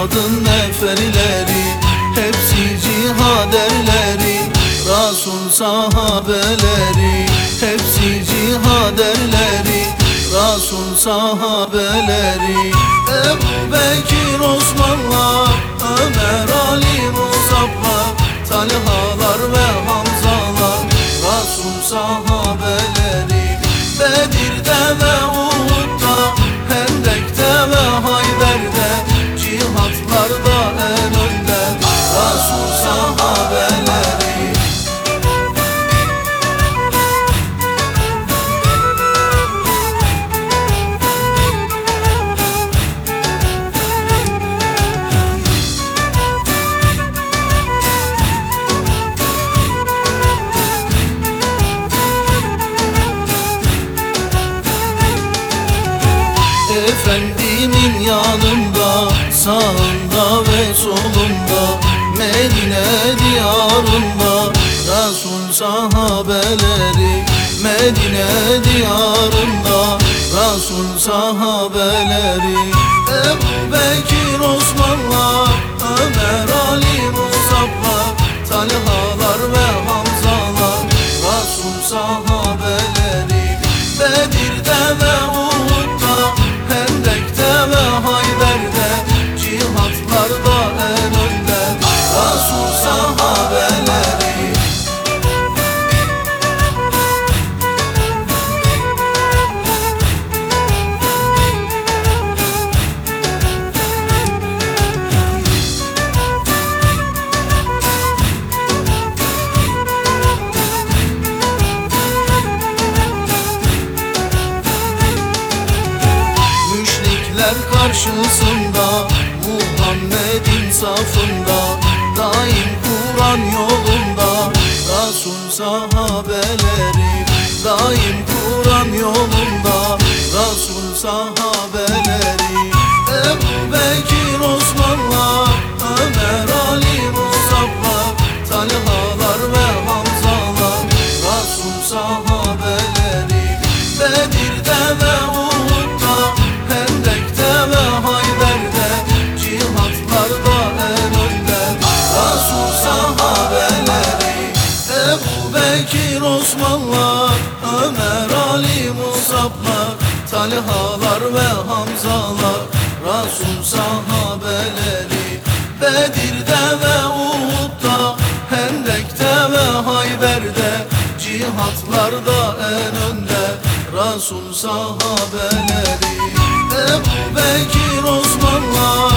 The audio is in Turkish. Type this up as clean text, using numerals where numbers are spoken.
cihadın neferleri, hepsi cihad erleri, Resul sahabeleri, hepsi cihad erleri, Resul sahabeleri. Ebu Bekir, Osmanlar, Ömer, Ali, Musablar, Talhalar ve Hamzalar, Resul sahabeleri. Bedir'de ve Uhud'da, Hendek'te ve Hayber'de, cihatlarda en önde, Resul sahabeleri. Efendimin yanında, sağında ve solunda, Medine diyarında, Resul sahabeleri. Medine diyarında, Resul sahabeleri. Ebu Bekir, Osmanlar, Ömer, Ali, Musablar, Talhalar ve Hamzalar, Resul sahabeleri. Bedir'de ve Uhud'da, Hendek'te ve Hayber'de, cihatlarda en önde, Resul sahabeleri. Karşısında, Muhammed'in safında, daim Kur'an yolunda, Resul sahabeleri. Daim Kur'an yolunda, Resul sahabeleri. Ebu Bekir, Osmanlar, Ömer, Ali, Musablar, Talhalar ve Hamzalar, Resul sahabeleri. Bedir'de ve Uhud'da, Hendek'te ve Hayber'de, cihatlarda en önde, Resul sahabeleri. Ebu Bekir, Osmanlar, Ömer, Ali, Musablar, Talhalar ve Hamzalar, Resul sahabeleri. Bedir'de ve Uhud'da, Hendek'te ve Hayber'de, cihatlarda en önde, Resul sahabeleri. Ebu Bekir, Osmanlar,